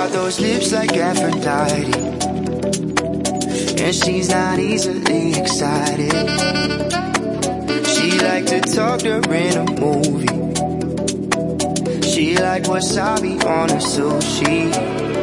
got those lips like Aphrodite, and she's not easily excited. She like to talk during a movie. She like wasabi on her sushi.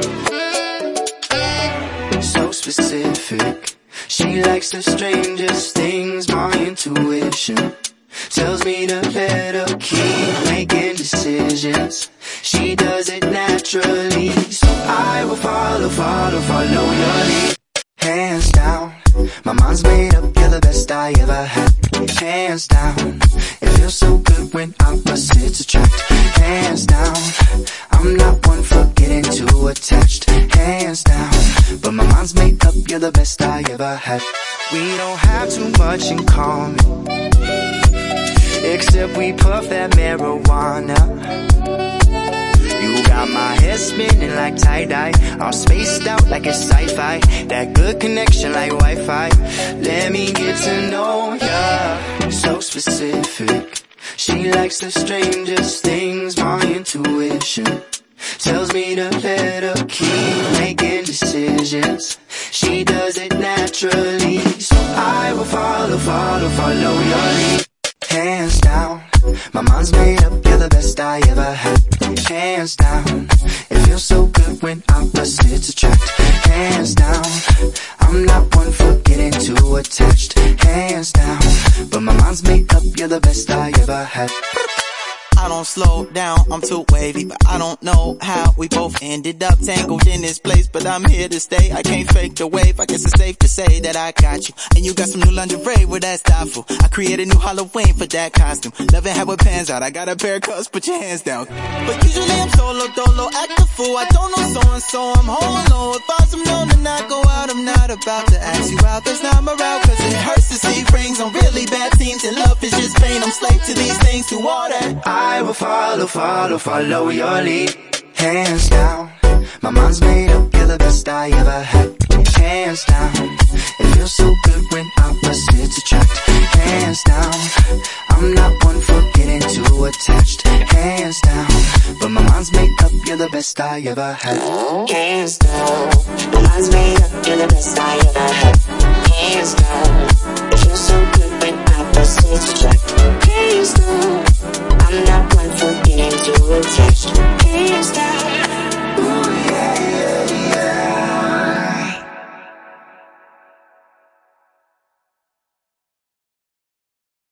So specific. She likes the strangest things. My intuition tells me to let her keep making decisions. She does it naturally, so I will follow your lead. Hands down, my mind's made up, you're the best I ever had. Hands down, it feels so good when opposites attract. Hands down, I'm not one for getting too attached. Hands down, but my mind's made up, you're the best I ever had. We don't have too much in common, except we puff that marijuana. You got my head spinning like tie-dye, all spaced out like it's sci-fi. That good connection like Wi-Fi. Let me get to know ya. So specific. She likes the strangest things. My intuition tells me to let her keep making decisions. She does it naturally, so I will follow your lead. Hands down, my mind's made up, you're the best I ever had. Hands down, it feels so good when opposites attract. Hands down, I'm not one for getting too attached. Hands down, but my mind's made up, you're the best I ever had. I don't slow down, I'm too wavy, but I don't know how we both ended up tangled in this place, but I'm here to stay. I can't fake the wave, I guess it's safe to say that I got you. And you got some new lingerie with that style for. I created a new Halloween for that costume. Loving how it pans out, I got a pair of cuffs, put your hands down. But usually I'm solo, dolo, act a fool. I don't know so-and-so, I'm home alone. If I was known to not go out, I'm not about to ask you out. That's not morale, cause it hurts to see rings on really bad teams. And love is just pain, I'm slave to these things, to all that. I will follow your lead. Hands down, my mind's made up, you're the best I ever had. Hands down, it feels so good when opposites attract. Hands down, I'm not one for getting too attached. Hands down, but my mind's made up, you're the best I ever had. Hands down, my mind's made up, you're the best I ever had.